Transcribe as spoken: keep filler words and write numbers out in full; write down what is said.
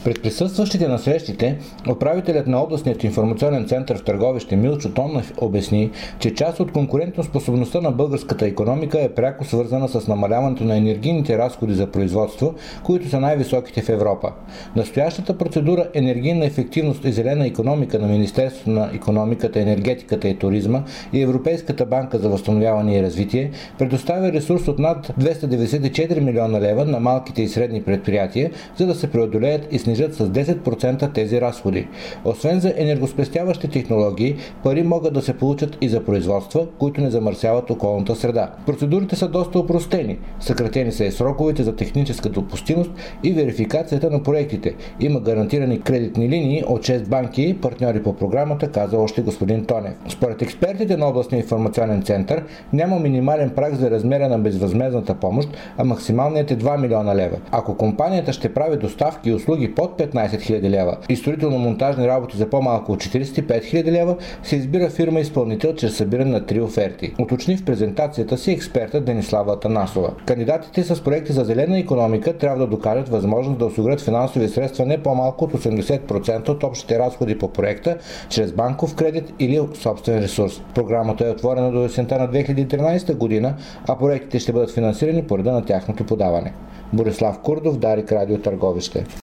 Пред присъстващите на срещите, управителят на областният информационен център в Търговище Милчо Тонев обясни, че част от конкурентоспособността на българската икономика е пряко свързана с намаляването на енергийните разходи за производство, които са най-високите в Европа. Настоящата процедура енергийна ефективност и зелена икономика на Министерството на икономиката, енергетиката и туризма и Европейската банка за възстановяване и развитие предоставя ресурс от над двеста деветдесет и четири милиона лева на малките и средни предприятия, за да се преодолеят и снижат с десет процента тези разходи. Освен за енергоспестяващи технологии, пари могат да се получат и за производства, които не замърсяват околната среда. Процедурите са доста опростени. Съкратени са и сроковете за техническа допустимост и верификацията на проектите. Има гарантирани кредитни линии от шест банки, партньори по програмата, каза още господин Тонев. Според експертите на областния информационен център няма минимален праг за размера на безвъзмездната помощ, а максималният е два милиона лева. Ако компанията ще прави доставки и услуги под петнайсет хиляди лева и строително-монтажни работи за по-малко от четирийсет и пет хиляди лева, се избира фирма-изпълнител чрез събиране на три оферти. Уточни в презентацията си експертът Денислава Атанасова. Кандидатите с проекти за зелена икономика трябва да докажат възможност да осигурят финансови средства не по-малко от осемдесет процента от общите разходи по проекта чрез банков кредит или собствен ресурс. Програмата е отворена до есента на две хиляди и тринайсета година, а проектите ще бъдат финансирани по реда на тяхното подаване. Борислав Курдов, Дарик Радио Търговище.